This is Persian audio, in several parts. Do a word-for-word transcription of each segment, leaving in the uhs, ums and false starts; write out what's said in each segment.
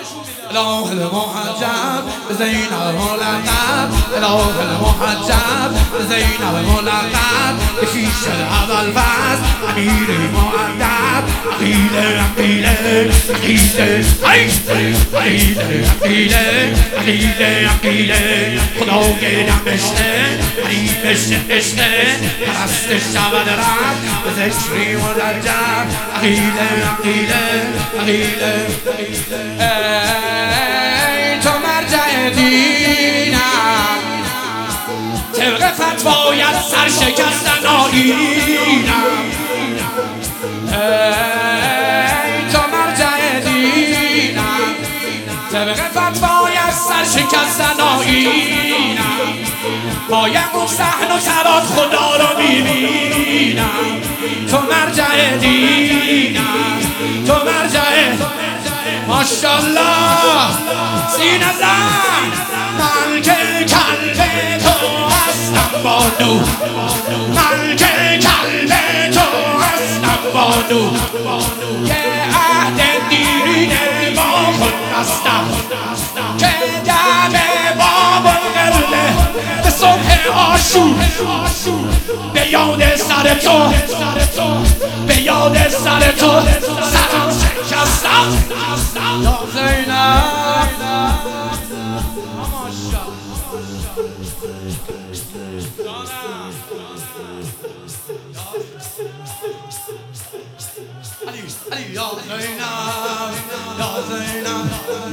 اله المحجب زینب ملقب اله المحجب زینب ملقب بکیش اول فصل امیر مؤدب عقیله عقیله عقیله عقیله عقیله عقیله عقیله خدای دمشته عریبش عشقه پرستش شود رفت به ذکری مدرجب عقیله عقیله عقیله ای تو مرجع دینم طبق فتوایت سرشکستن آیینم ای تو مرجع دینم طبق فتوایت سرشکستن آیینم پایم اون صحن و ترات خدا رو میبینم تو مرجع دینم تو مرجع ماشالله سینه زن من که کلب تو هستم بانو من که کلب تو هستم بانو که عهد دیرینه با خود بستم که دم بابا قرله به صبح آشور به یاد سر تو به یاد سر تو سرم شکستم یا زینب علی علی یا زینب یا زینب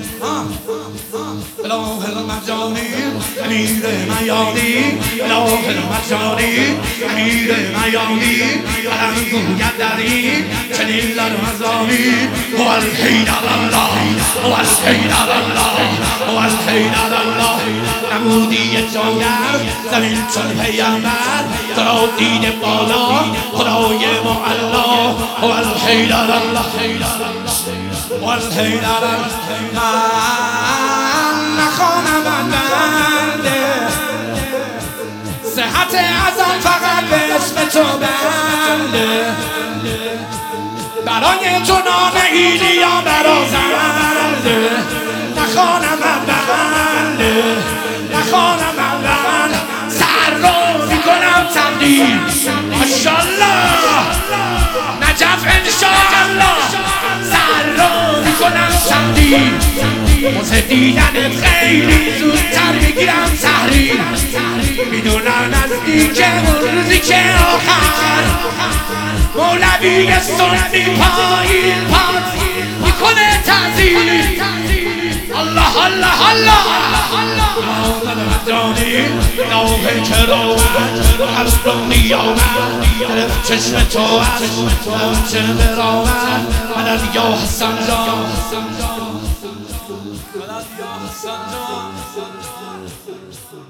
اله المرجانی امیر میانی اله المرجانی امیر میانی علم گوید در این چنین لرمزانی هو الحیدر الله هو الحیدر الله هو الحیدر الله نمودی جانب زمین چون پیامبر تو را دیده بالا خدای معلا هو الحیدر الله هو الحیدر الله نخوانم بنده صحت ازم فقط به اسم تو بنده برای تو نام ایلیا برازنده نخوانم بنده نخوانم بنده سر رو میکنم تمدید ماشالله نجف انشاءالله سر رو میکنم تمدید واسه دیدنت خیلی زودتر میگیرم تحریم میدونم نزدیک اون روزی که آخر مولوی سنی پایین پاس میکنه تعظیم الله الله الله جانی نوه کراوت قلب و قیامت چشم تو از چه برامت مدد یا حسن جان مدد یا حسن جان